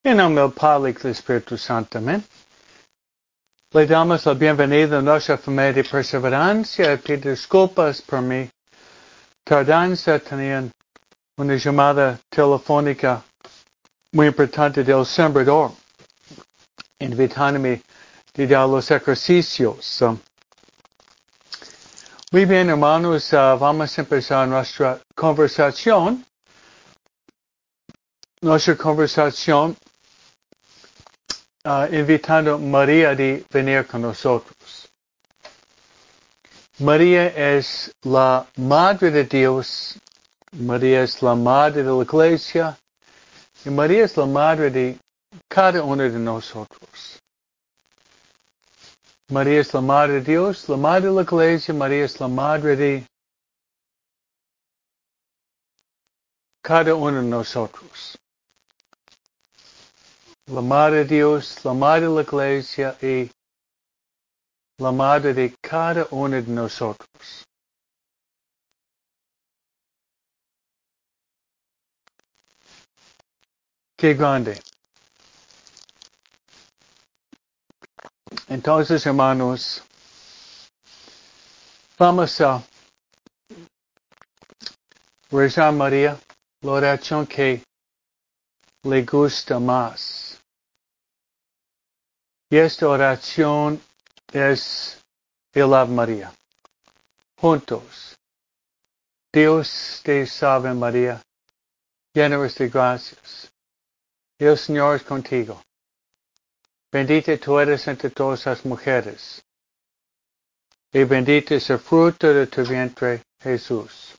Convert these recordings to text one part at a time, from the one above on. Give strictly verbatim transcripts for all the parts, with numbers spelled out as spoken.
En nombre del Padre y del Espíritu Santo, amén. Le damos la bienvenida a nuestra familia de perseverancia y pido disculpas por mi tardanza. Tenían una llamada telefónica muy importante del sembrador, invitándome a dar los ejercicios. Uh, muy bien, hermanos, uh, vamos a empezar nuestra conversación. Nuestra conversación Uh, invitando a María de venir con nosotros. María es la Madre de Dios, María es la Madre de la Iglesia, y María es la Madre de cada uno de nosotros. María es la Madre de Dios, la Madre de la Iglesia, María es la Madre de cada uno de nosotros. La Madre de Dios, la Madre de la Iglesia y la Madre de cada uno de nosotros. Qué grande. Entonces, hermanos, vamos a rezar a María, la oración que le gusta más. Y esta oración es el Ave María. Juntos. Dios te salve María, llena eres de gracias. El Señor es contigo. Bendita tú eres entre todas las mujeres. Y bendito es el fruto de tu vientre, Jesús.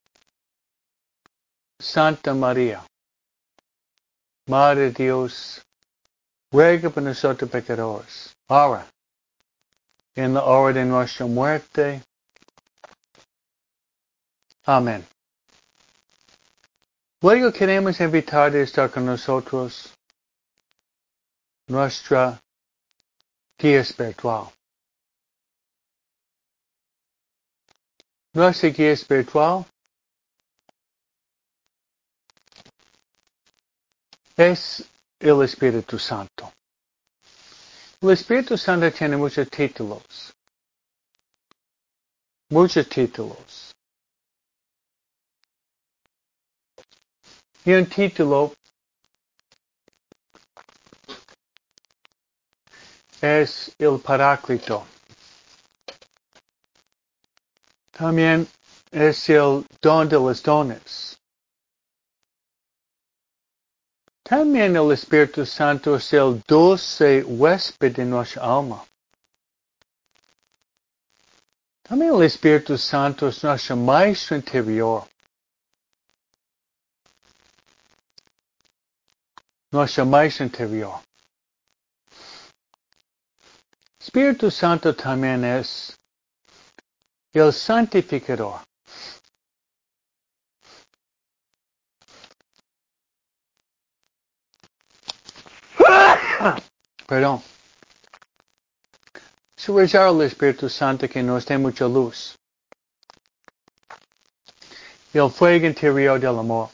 Santa María, Madre de Dios, ruega por nosotros pecadores, ahora, en la hora de nuestra muerte. Amén. Luego queremos invitar a estar con nosotros nuestra guía espiritual. Nuestra guía espiritual es el Espíritu Santo. El Espíritu Santo tiene muchos títulos. Muchos títulos. Y un título es el Paráclito. También es el don de los dones. También el Espíritu Santo es el dulce huésped de nuestra alma. También el Espíritu Santo es nuestro maestro interior. Nuestro maestro interior. Espíritu Santo también es el santificador. Perdón. Es rezar al Espíritu Santo que nos dé mucha luz. El fuego interior del amor.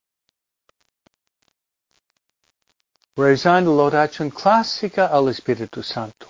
Rezando la oración clásica al Espíritu Santo.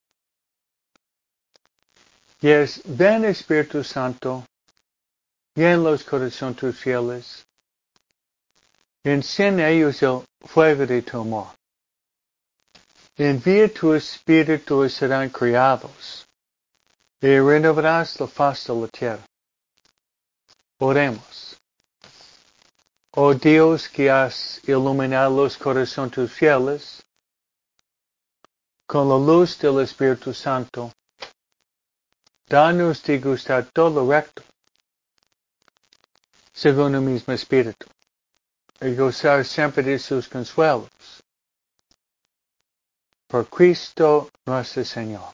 Y es, ven Espíritu Santo, llena los corazones tus fieles, y enciende ellos el fuego de tu amor. Envía tu Espíritu y serán criados, y renovarás la faz de la tierra. Oremos. Oh Dios que has iluminado los corazones tus fieles, con la luz del Espíritu Santo, danos de gustar todo lo recto, según el mismo Espíritu, y gozar siempre de sus consuelos. Por Cristo nuestro Señor.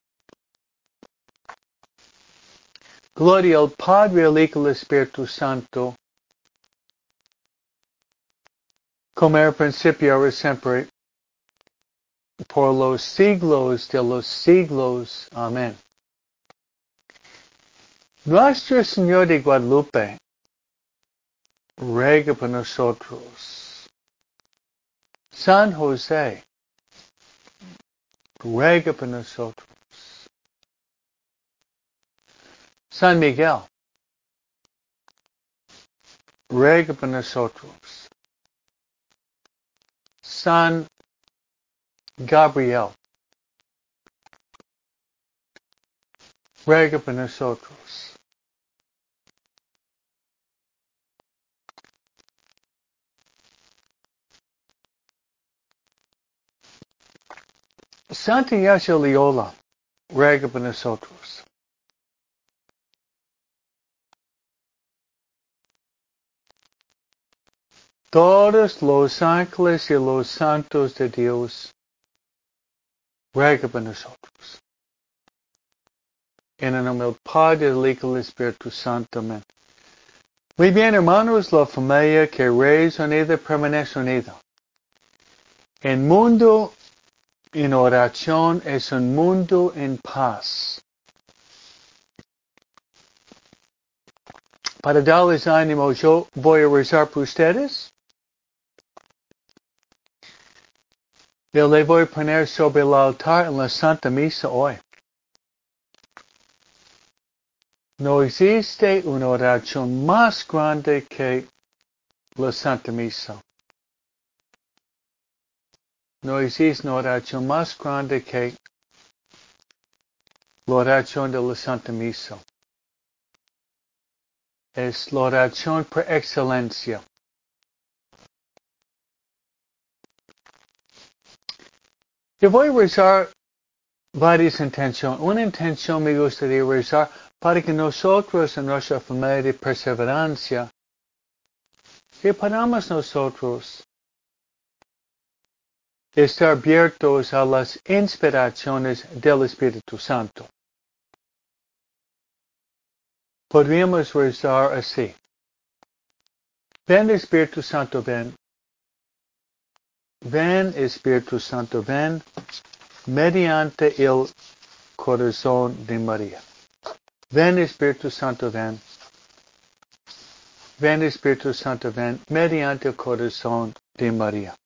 Gloria al Padre, al Hijo y al Espíritu Santo, como era al principio, ahora y siempre, por los siglos de los siglos. Amén. Nuestro Señor de Guadalupe, ruega por nosotros. San José, ruega por nosotros. San Miguel, ruega por nosotros. San Gabriel, ruega por nosotros. Santa Ignacio Loyola, ruega por nosotros. Todos los ángeles y los santos de Dios, ruega por nosotros. En el nombre del Padre, del Hijo y del Espíritu Santo. Amén. Muy bien, hermanos, la familia que reza unida permanece unida. El mundo en oración es un mundo en paz. Para darles ánimo, yo voy a rezar por ustedes. Yo le voy a poner sobre el altar en la Santa Misa hoy. No existe una oración más grande que la Santa Misa. No existe una oración más grande que la oración de la Santa Misa. Es la oración por excelencia. Yo voy a rezar varias intenciones. Una intención me gustaría rezar para que nosotros en nuestra familia de perseverancia, que podamos nosotros estar abiertos a las inspiraciones del Espíritu Santo. Podríamos rezar así. Ven Espíritu Santo, ven. Ven Espíritu Santo, ven mediante el corazón de María. Ven Espíritu Santo, ven. Ven Espíritu Santo, ven mediante el corazón de María.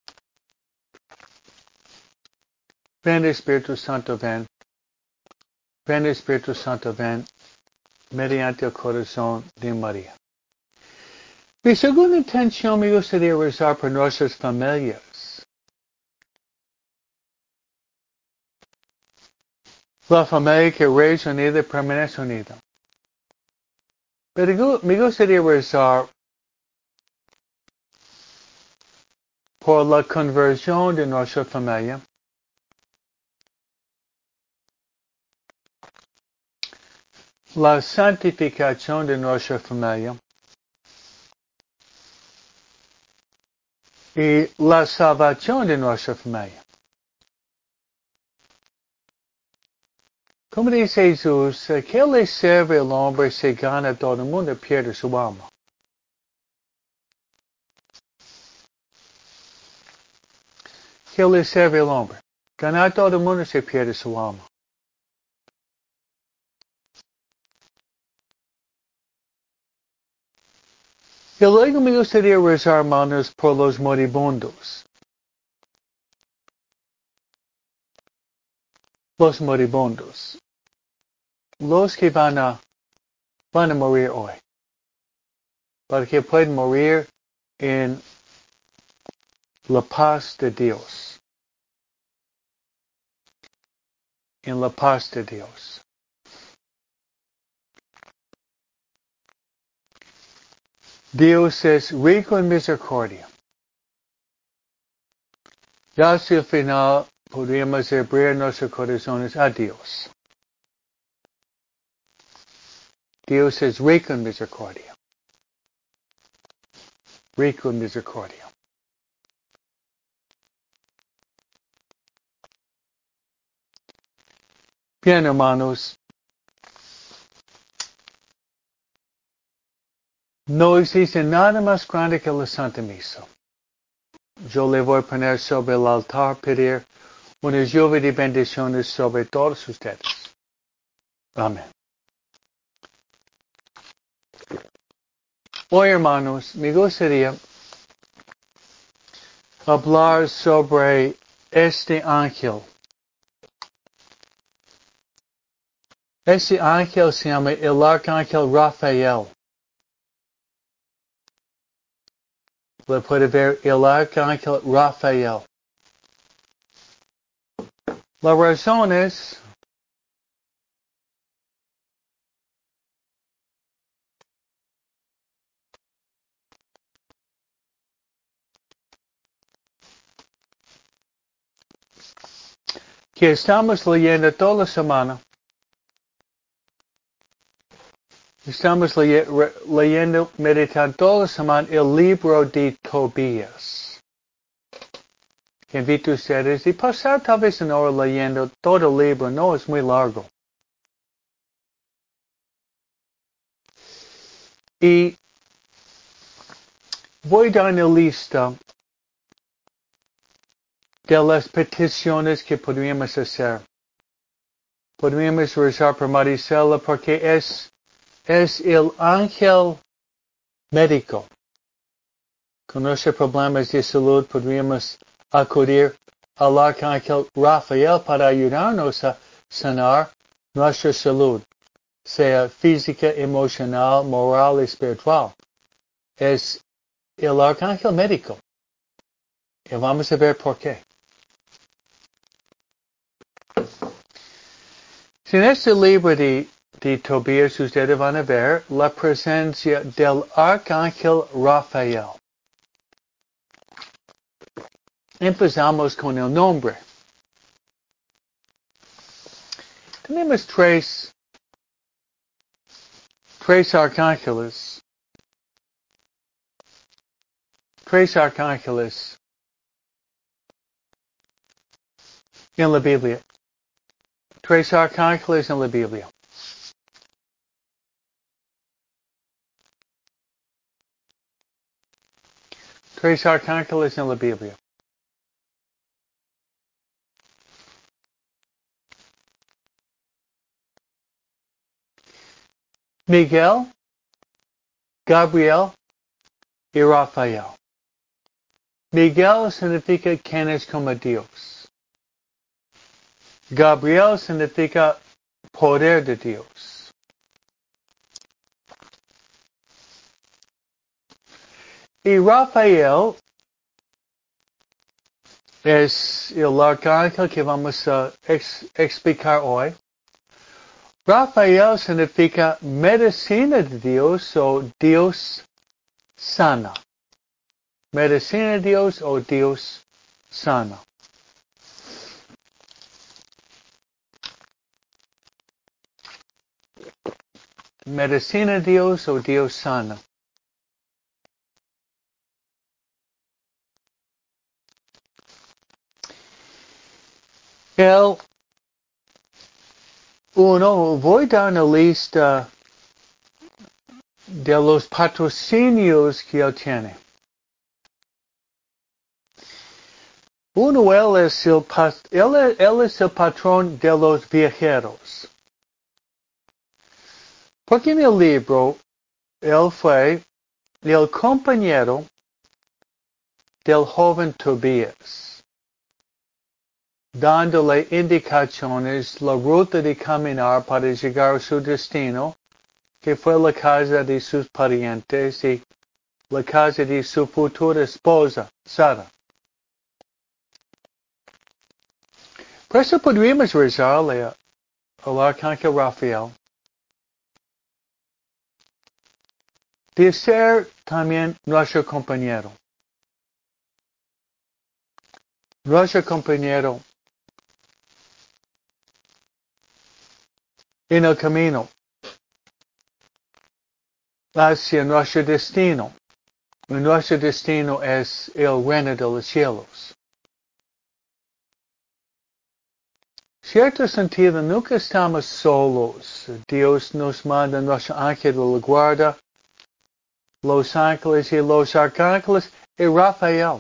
Ven Espíritu Santo, ven. Ven Espíritu Santo, ven mediante el corazón de María. Mi segunda intención me gustaría rezar por nuestras familias. La familia que reza unida permanece unida. Pero me gustaría rezar por la conversión de nuestra familia. La santificación de nuestra familia. Y la salvación de nuestra familia. Como dice Jesús, ¿qué le sirve al hombre si gana todo el mundo y pierde su alma? ¿Qué le sirve al hombre? Ganar todo el mundo si pierde su alma. Y luego me gustaría rezar, hermanos, por los moribundos. Los moribundos. Los que van a, van a morir hoy. Para que puedan morir en la paz de Dios. En la paz de Dios. Dios es rico en misericordia. Ya hacia el final podríamos abrir nuestros corazones a Dios. Dios es rico en misericordia. Rico en misericordia. Bien, hermanos. No existe nada más grande que la Santa Misa. Yo le voy a poner sobre el altar, pedir una lluvia de bendiciones sobre todos ustedes. Amén. Hoy, hermanos, me gustaría hablar sobre este ángel Ese ángel se llama el arcángel Rafael. Le puede ver el arcángel Rafael. La razón es que estamos leyendo toda la semana. Estamos leye, re, leyendo, meditando toda la semana el libro de Tobías. Invito a ustedes a pasar tal vez una hora leyendo todo el libro, no es muy largo. Y voy a dar una lista de las peticiones que podríamos hacer. Podríamos rezar por Marisela porque es, es el ángel médico. Con nuestros problemas de salud podríamos acudir al arcángel Rafael para ayudarnos a sanar nuestra salud, sea física, emocional, moral y espiritual. Es el arcángel médico. Y vamos a ver por qué. Si en este libro de, de Tobías ustedes van a ver la presencia del arcángel Rafael. Empezamos con el nombre. Tenemos tres, tres arcángeles. Tres arcángeles en la Biblia. Tres arcángeles en la Biblia. Tres arcángeles en la Biblia. Miguel, Gabriel y Rafael. Miguel significa quien es como Dios. Gabriel significa poder de Dios. Y Rafael es el arcángel que vamos a ex explicar hoy. Rafael significa medicina de Dios o Dios sana. Medicina de Dios o Dios sana. Medicina de Dios o Dios sana. El uno, voy a dar una lista de los patrocinios que él tiene. Uno, él es el, él, él es el patrón de los viajeros. Porque en el libro, él fue el compañero del joven Tobías, dándole indicaciones, la ruta de caminar para llegar a su destino, que fue la casa de sus parientes y la casa de su futura esposa, Sara. Por eso podríamos rezarle al arcángel Rafael de ser también nuestro compañero. Nuestro compañero en el camino hacia nuestro destino. Y nuestro destino es el reino de los cielos. Cierto sentido, nunca estamos solos. Dios nos manda nuestro ángel de la guarda, los ángeles y los arcángeles y Rafael.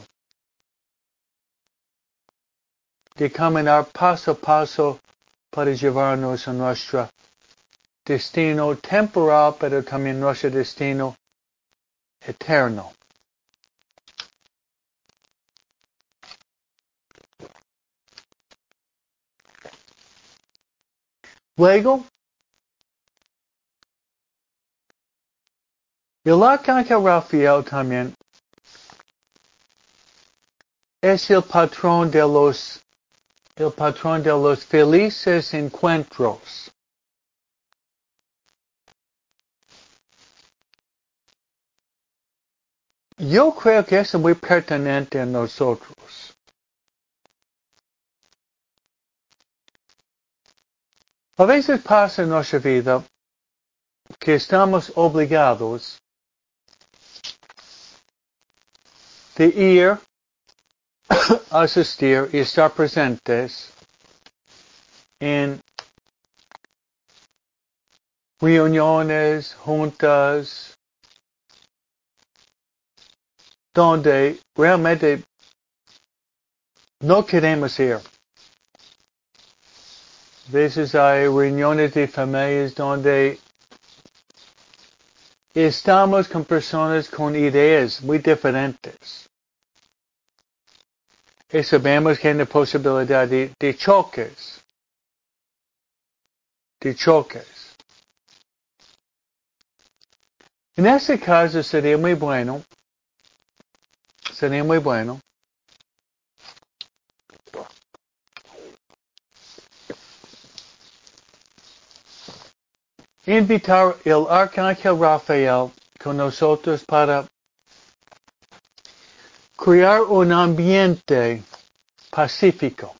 De caminar paso a paso para llevarnos a nuestro destino temporal, pero también nuestro destino eterno. Luego, El arcángel Rafael también es el patrón de los, el patrón de los felices encuentros. Yo creo que eso es muy pertinente a nosotros. A veces pasa en nuestra vida que estamos obligados de ir a asistir y estar presentes en reuniones, juntas, donde realmente no queremos ir. A veces hay reuniones de familias donde estamos con personas con ideas muy diferentes. Y sabemos que hay una posibilidad de, de choques. De choques. En este caso sería muy bueno, sería muy bueno invitar el arcángel Rafael con nosotros para crear un ambiente pacífico.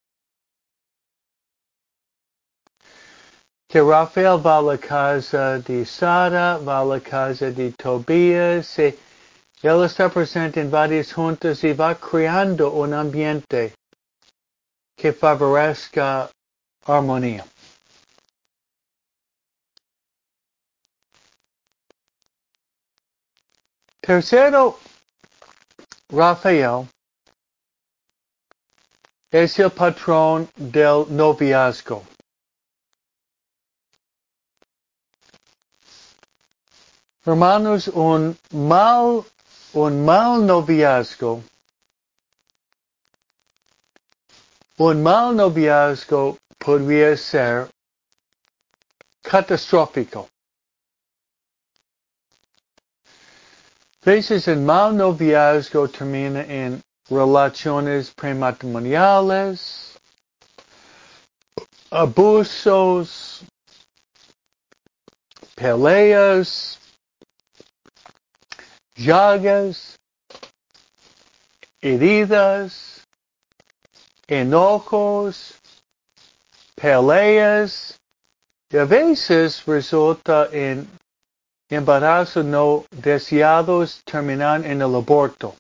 Que Rafael va a la casa de Sara, va a la casa de Tobías, y él está presente en varias juntas y va creando un ambiente que favorezca armonía. Tercero, Rafael es el patrón del noviazgo. Hermanos, un mal, un mal noviazgo, un mal noviazgo podría ser catastrófico. A veces el mal noviazgo termina en relaciones prematrimoniales, abusos, peleas, llagas, heridas, enojos, peleas, y a veces resulta en embarazos no deseados, terminan en el aborto.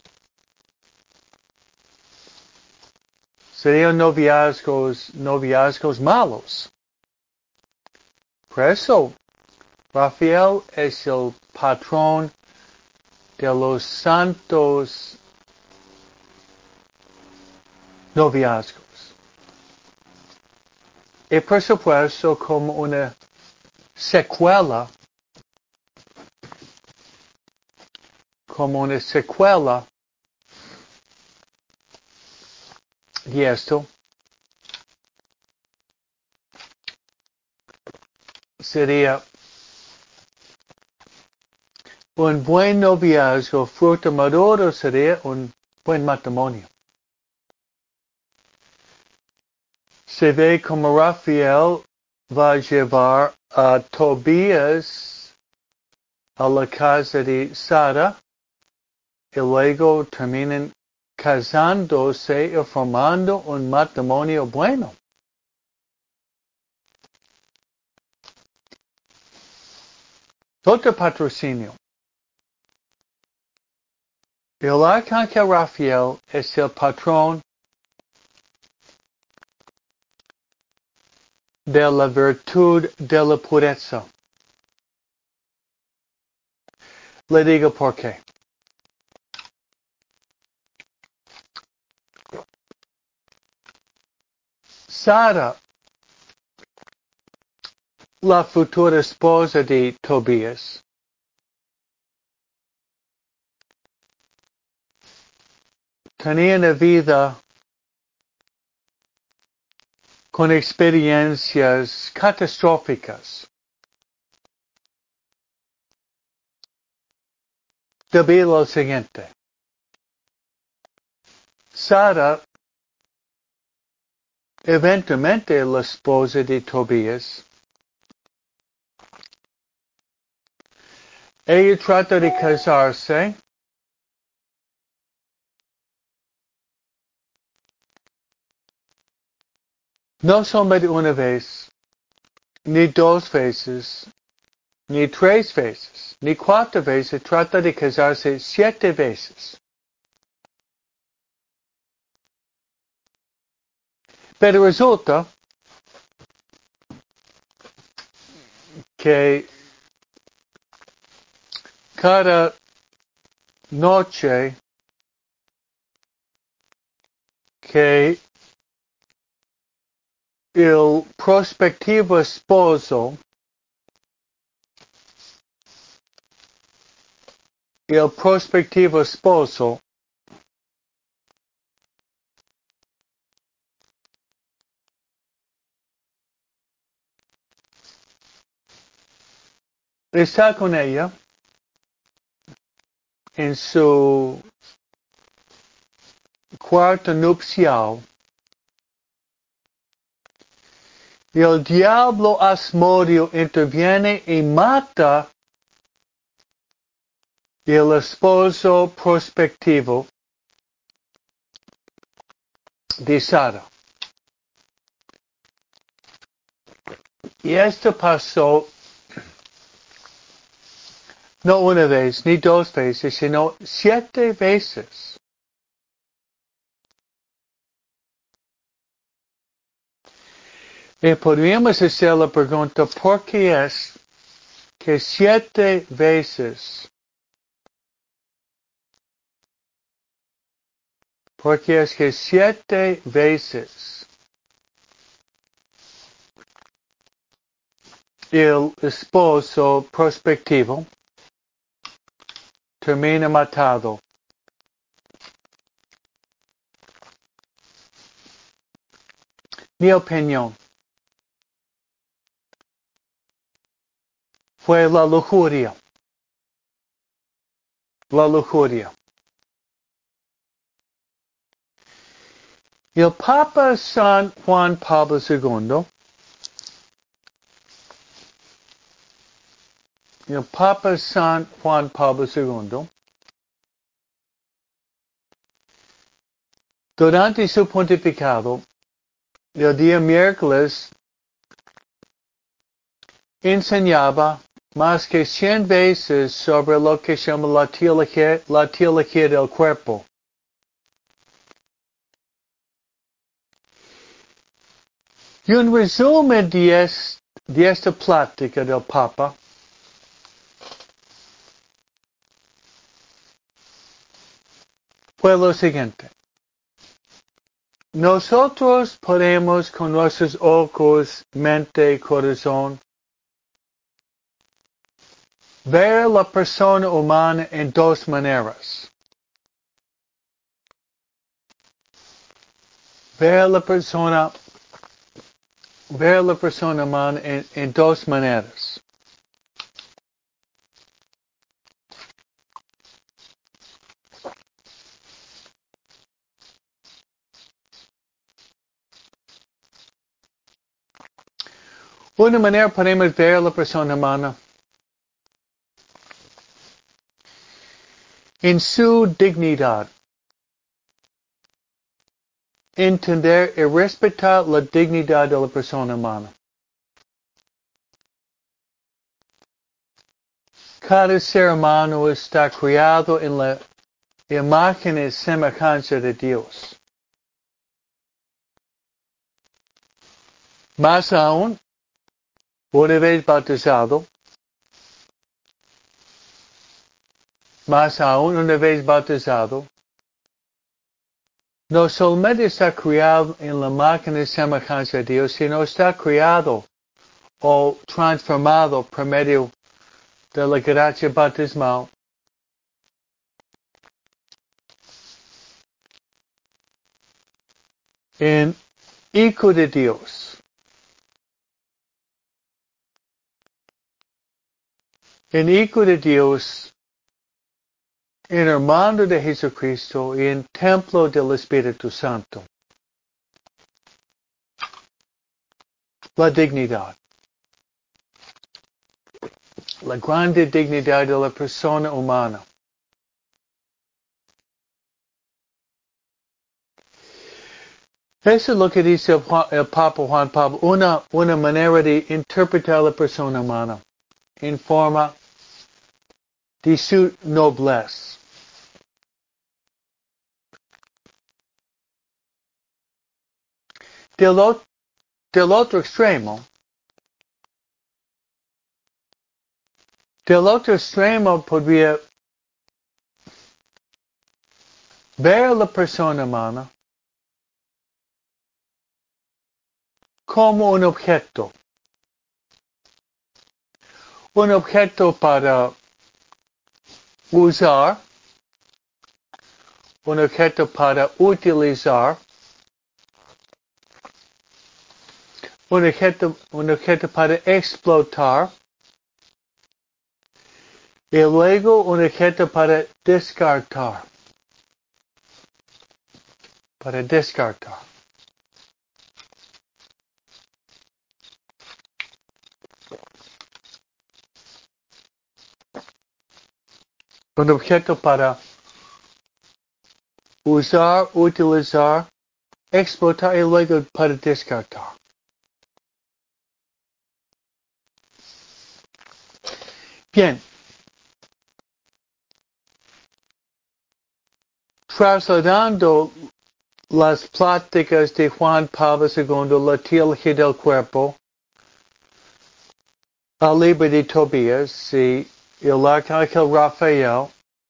Serían noviazgos, noviazgos malos. Por eso, Rafael es el patrón de los santos noviazgos. Y por supuesto, como una secuela, como una secuela de esto, sería un buen noviazgo, fruto maduro sería un buen matrimonio. Se ve como Rafael va a llevar a Tobías a la casa de Sara y luego terminan casándose y formando un matrimonio bueno. Otro patrocinio. El arcángel Rafael es el patrón de la virtud de la pureza. Le digo por qué. Sara, la futura esposa de Tobías, tenía una vida con experiencias catastróficas. debido al siguiente. Sara, eventualmente la esposa de Tobías, ella trata de casarse no solamente una vez, ni dos veces, ni tres veces, ni cuatro veces, trata de casarse siete veces. Pero resulta que cada noche que el prospectivo esposo, el prospectivo esposo está con ella en su cuarto nupcial. Y el diablo Asmodio interviene y mata el esposo prospectivo de Sara. Y esto pasó no una vez, ni dos veces, sino siete veces. Y podríamos hacer la pregunta, ¿por qué es que siete veces, por qué es que siete veces el esposo prospectivo termina matado? Mi opinión fue la lujuria. La lujuria. El Papa San Juan Pablo segundo, el Papa San Juan Pablo segundo, durante su pontificado, el día miércoles, enseñaba más que cien veces sobre lo que se llama la teología, la teología del cuerpo. Y un resumen de, es, de esta plática del Papa fue lo siguiente. Nosotros podemos con nuestros ojos, mente y corazón ver la persona humana en dos maneras. Ver la persona, ver la persona humana en, en dos maneras. Una manera podemos ver la persona humana en su dignidad. Entender y respetar la dignidad de la persona humana. Cada ser humano está creado en la imagen y semejanza de Dios. Más aún, una vez bautizado, más aún una vez bautizado, no solamente está creado en la imagen y semejanza de Dios, sino está creado o transformado por medio de la gracia bautismal en hijo de Dios. En hijo de Dios en hermano de Jesucristo y en templo del Espíritu Santo. La dignidad. La grande dignidad de la persona humana. Eso es lo que dice el, Juan, el Papa Juan Pablo, una, una manera de interpretar la persona humana en forma de su nobleza. Del, o, del otro extremo, del otro extremo podría ver a la persona humana como un objeto. Un objeto para usar, un objeto para utilizar, un objeto, un objeto para explotar, y luego un objeto para descartar. Para descartar. Un objeto para usar, utilizar, explotar y luego para descartar. Bien. Trasladando las pláticas de Juan Pablo segundo, la teología del cuerpo, al libro de Tobías y el arcángel Rafael,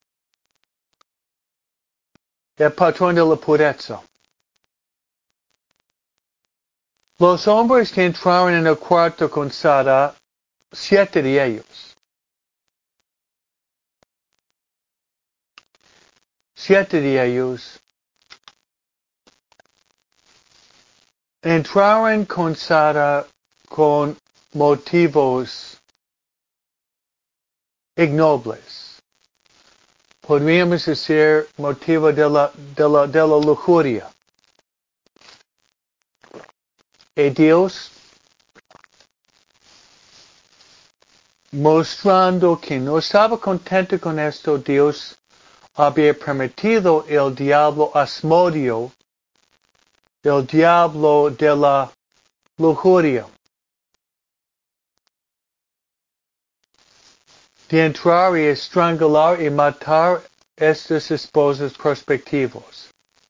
el patrón de la pureza. Los hombres que entraron en el cuarto con Sara, siete de ellos, siete de ellos, entraron con Sara con motivos ignobles. Podríamos decir motivo de la, de la, de la lujuria. Y Dios, mostrando que no estaba contento con esto, Dios había permitido el diablo Asmodio, el diablo de la lujuria, de entrar y estrangular y matar estos esposos prospectivos.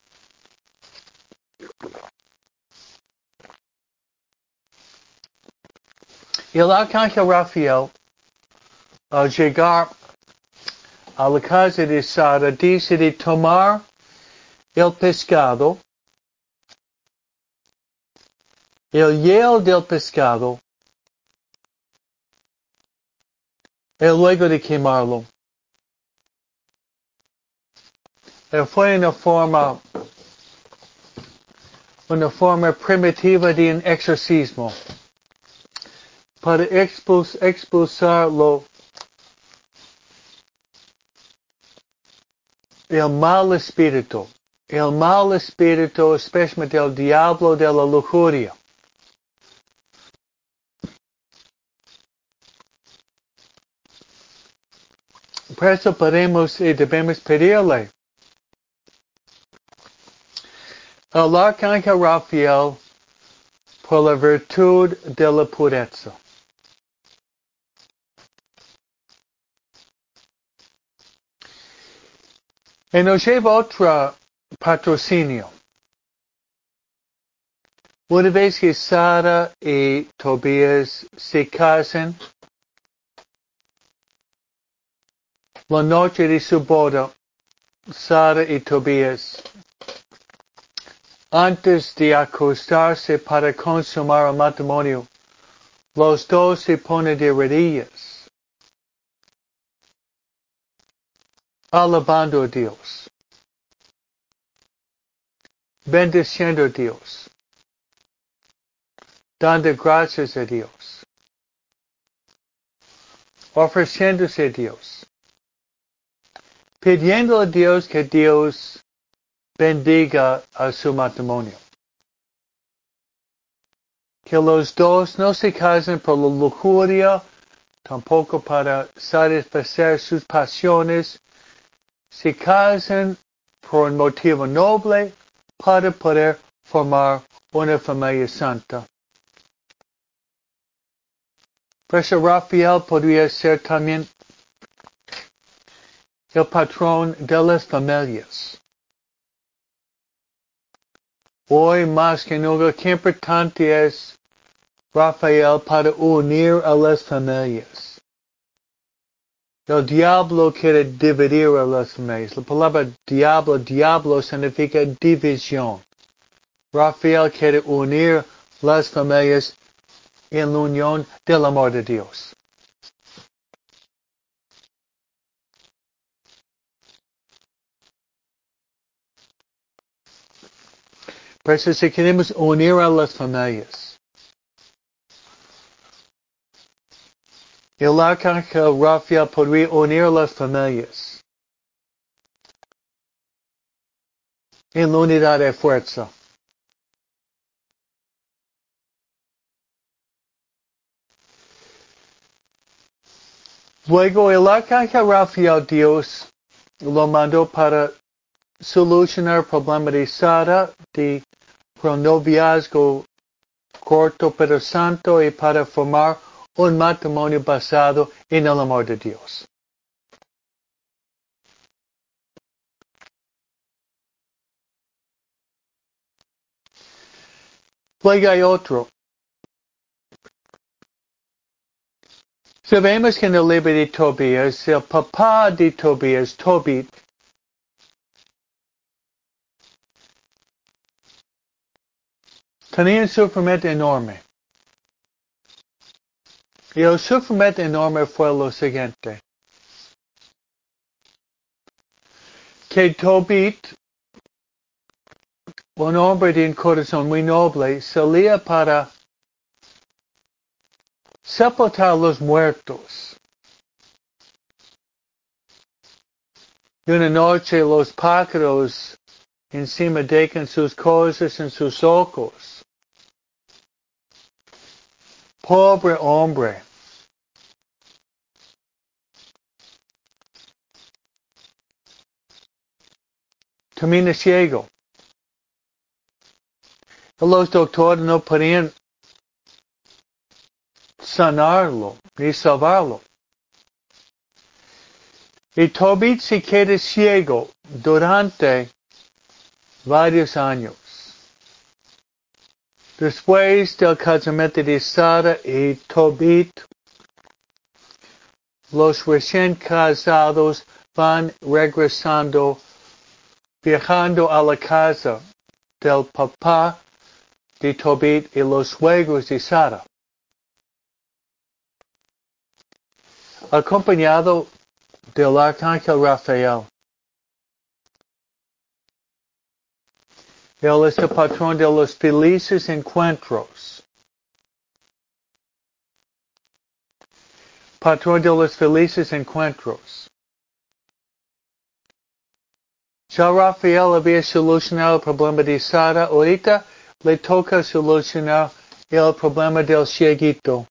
El arcángel Rafael, al llegar a la casa de Sara, dice de tomar el pescado, el hiel del pescado, y luego de quemarlo. Y fue una forma, una forma primitiva de un exorcismo, para expuls, expulsarlo, el mal espíritu, el mal espíritu, especialmente el diablo de la lujuria. Por eso podemos y debemos pedirle al arcángel Rafael por la virtud de la pureza. Y nos lleva otro patrocinio. Una vez que Sara y Tobías se casan, la noche de su boda, Sara y Tobías, antes de acostarse para consumar el matrimonio, los dos se ponen de rodillas, alabando a Dios, bendiciendo a Dios, dando gracias a Dios, ofreciéndose a Dios, pidiendo a Dios que Dios bendiga a su matrimonio. Que los dos no se casen por la lujuria, tampoco para satisfacer sus pasiones, se casen por un motivo noble para poder formar una familia santa. Por eso Rafael podría ser también el patrón de las familias. Hoy más que nunca, qué importante es Rafael para unir a las familias. El diablo quiere dividir a las familias. La palabra diablo, diablo significa división. Rafael quiere unir las familias en la unión del amor de Dios. Por eso si queremos unir a las familias, el arcángel Rafael podría unir a las familias en la unidad de fuerza. Luego el arcángel Rafael Dios lo mandó para solucionar el problema de Sara, de un noviazgo corto pero santo y para formar un matrimonio basado en el amor de Dios. Luego hay otro. Sabemos que en el libro de Tobías, el papá de Tobías, Tobit, tenía un sufrimiento enorme. Y el sufrimiento enorme fue lo siguiente. Que Tobit, un hombre de un corazón muy noble, salía para sepultar a los muertos. Y una noche los pájaros encima dejan sus cosas en sus ojos. Pobre hombre. Termina ciego. Los doctores no podían sanarlo ni salvarlo. Y Tobit se queda ciego durante varios años. Después del casamiento de Sara y Tobit, los recién casados van regresando, viajando a la casa del papá de Tobit y los suegros de Sara, acompañado del arcángel Rafael. Él es el patrón de los felices encuentros. Patrón de los felices encuentros. Ya Rafael había solucionado el problema de Sara. Ahorita le toca solucionar el problema del cieguito.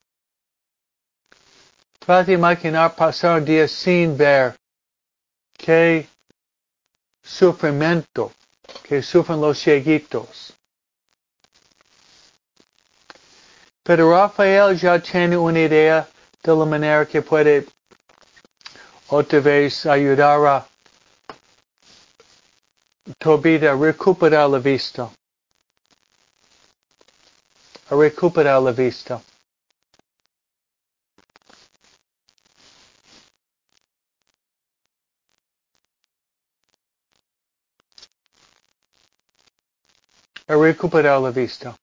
Trata de imaginar pasar un día sin ver. Qué sufrimiento que sufren los cieguitos. Pero Rafael ya tiene una idea de la manera que puede otra vez ayudar a Tobit a recuperar la vista. A recuperar la vista. A recuperar la vista.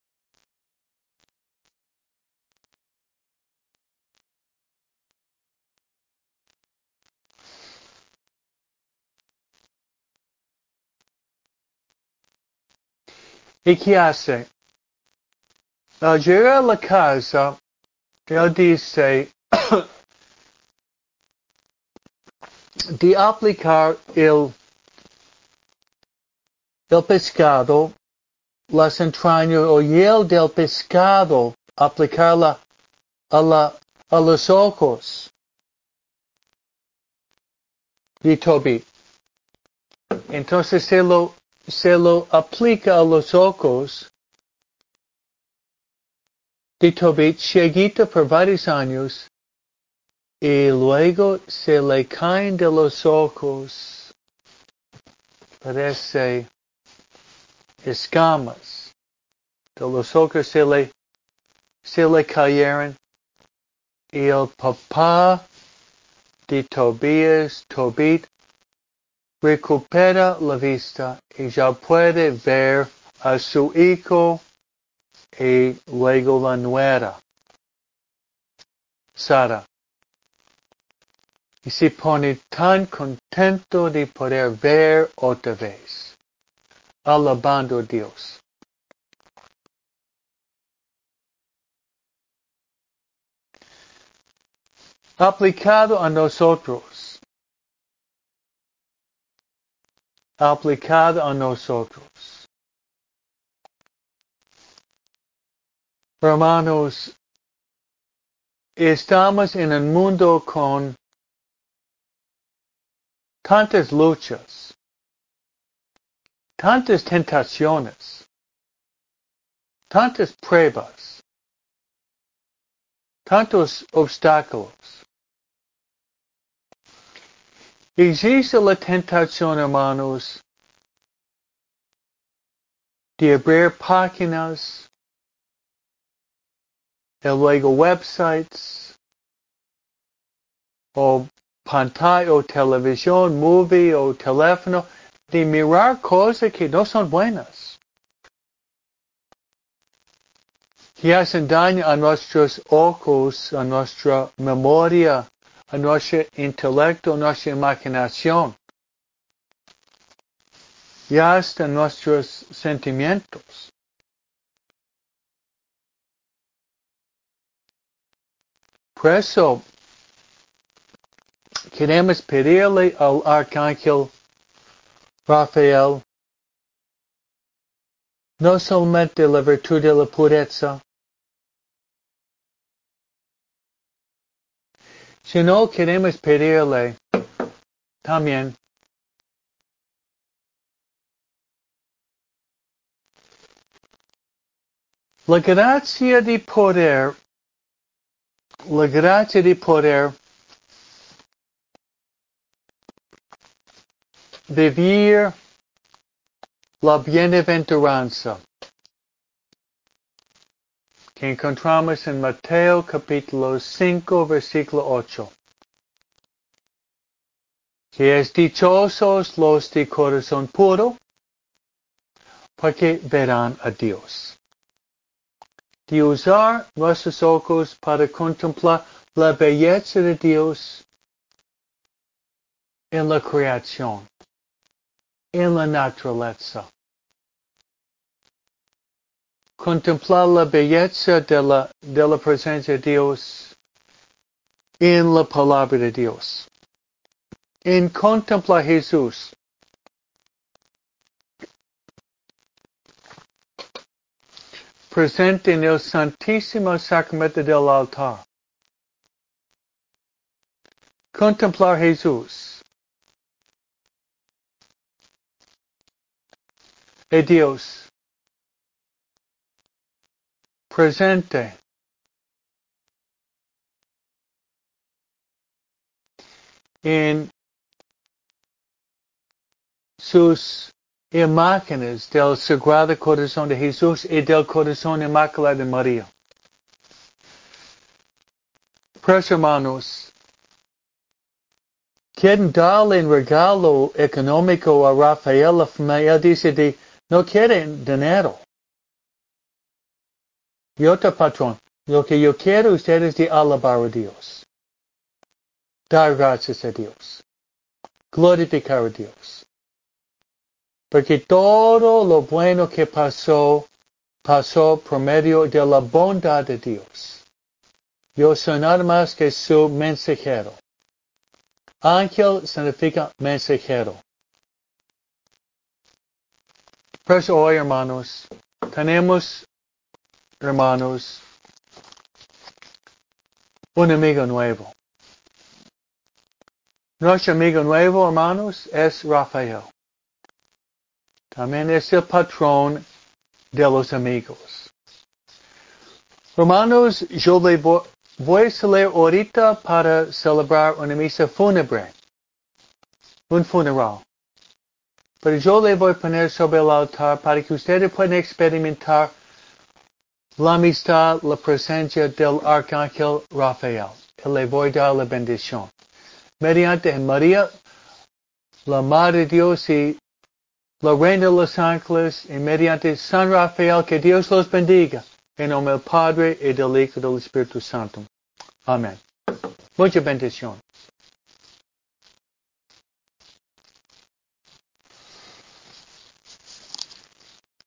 ¿Y qué hace? Al llegar a la casa, él dice, de aplicar el, el pescado, las entrañas o hiel del pescado, aplicarla a, la, a los ojos de Tobit. Entonces se lo, se lo aplica a los ojos de Tobit, Chiquita por varios años, y luego se le caen de los ojos, parece, escamas. De los ojos se le, se le cayeron, y el papá de Tobías, Tobit, recupera la vista y ya puede ver a su hijo y luego la nuera, Sara. Y se pone tan contento de poder ver otra vez, alabando a Dios. Aplicado a nosotros. Aplicado a nosotros. Hermanos, estamos en un mundo con tantas luchas, tantas tentaciones, tantas pruebas, tantos obstáculos. Existe la tentación, hermanos, de abrir páginas, y luego websites, o pantalla, o televisión, movie, o teléfono, de mirar cosas que no son buenas, que hacen daño a nuestros ojos, a nuestra memoria, a nuestro intelecto, a nuestra imaginación, y hasta nuestros sentimientos. Por eso, queremos pedirle al arcángel Rafael no solamente la virtud de la pureza, sino queremos pedirle también la gracia de poder, la gracia de poder vivir la bienaventuranza que encontramos en Mateo capítulo cinco versículo ocho. Que es dichosos los de corazón puro, porque verán a Dios. De usar nuestros ojos para contemplar la belleza de Dios en la creación, en la naturaleza. Contemplar la belleza de la, de la presencia de Dios en la palabra de Dios. En contemplar a Jesús. Presente en el santísimo sacramento del altar. Contemplar a Jesús. Y Dios. Presente. En sus imágenes del Sagrado Corazón de Jesús y del Corazón Inmaculado de María. Pues hermanos, quieren darle un regalo económico a Rafael, la familia dice de, no quieren dinero. Y otro patrón, lo que yo quiero ustedes de alabar a Dios. Dar gracias a Dios. Glorificar a Dios. Porque todo lo bueno que pasó, pasó por medio de la bondad de Dios. Yo soy nada más que su mensajero. Ángel significa mensajero. Por eso hoy, hermanos, tenemos, hermanos, un amigo nuevo. Nuestro amigo nuevo, hermanos, es Rafael. También es el patrón de los amigos. Hermanos, yo le voy, voy a salir ahorita para celebrar una misa fúnebre. Un funeral. Pero yo le voy a poner sobre el altar para que ustedes puedan experimentar la amistad, la presencia del Arcángel Rafael. Y le voy a dar la bendición. Mediante María, la Madre de Dios y la Reina de los Ángeles, y mediante San Rafael, que Dios los bendiga. En nombre del Padre, y del Hijo y del Espíritu Santo. Amén. Mucha bendición.